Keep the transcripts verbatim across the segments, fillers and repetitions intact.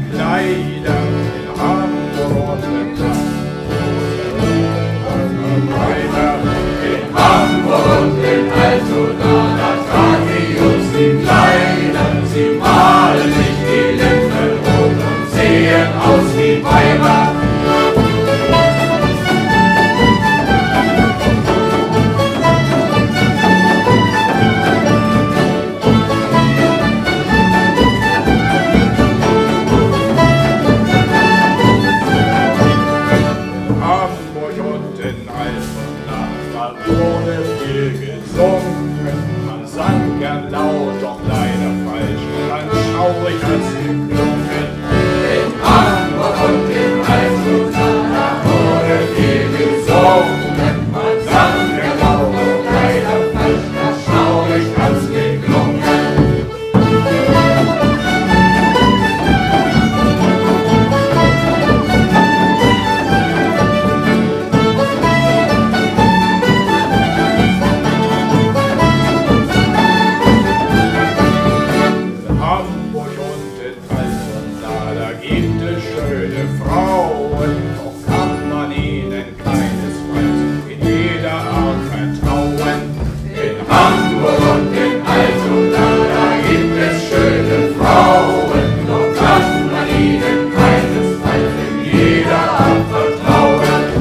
Kleider in Hamburg und weiter. In Hamburg und in Altona, da tragen die Jungs die Kleider. Sie malen sich die Lippen rot und sehen aus wie Weiber. Wurde viel gesungen, man sang gern laut, doch leider falsch, dann schaurig hat's geklungen. In Hamburg und in Altona, da wurde viel gesungen, man sang gern laut, doch leider falsch, dann schaurig hat's geklungen. Gibt es schöne Frauen, doch kann man ihnen keinesfalls in jeder Art vertrauen. In Hamburg und in Altona, da gibt es schöne Frauen, doch kann man ihnen keinesfalls in jeder Art vertrauen.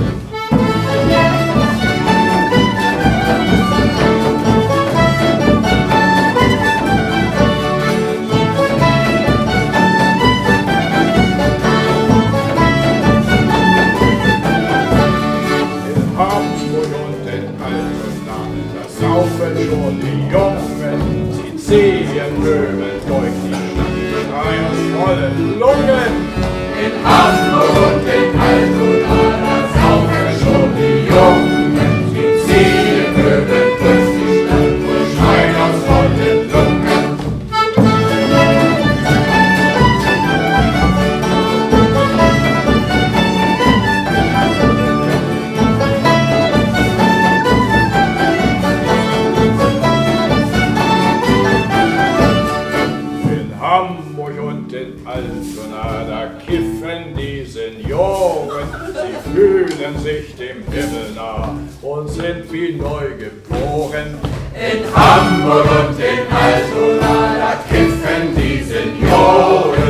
Saufen schon die Jungen, sie sehen Möbel deutlich, schreien aus vollen Lungen. In Hamburg und in Altona, da saufen schon die Jungen, sie ziehen Möbel durch die Stadt und schreien aus vollen Lungen. Hamburg und in Altona, da kiffen die Senioren, sie fühlen sich dem Himmel nah und sind wie neugeboren. In Hamburg und in Altona, da kiffen die Senioren.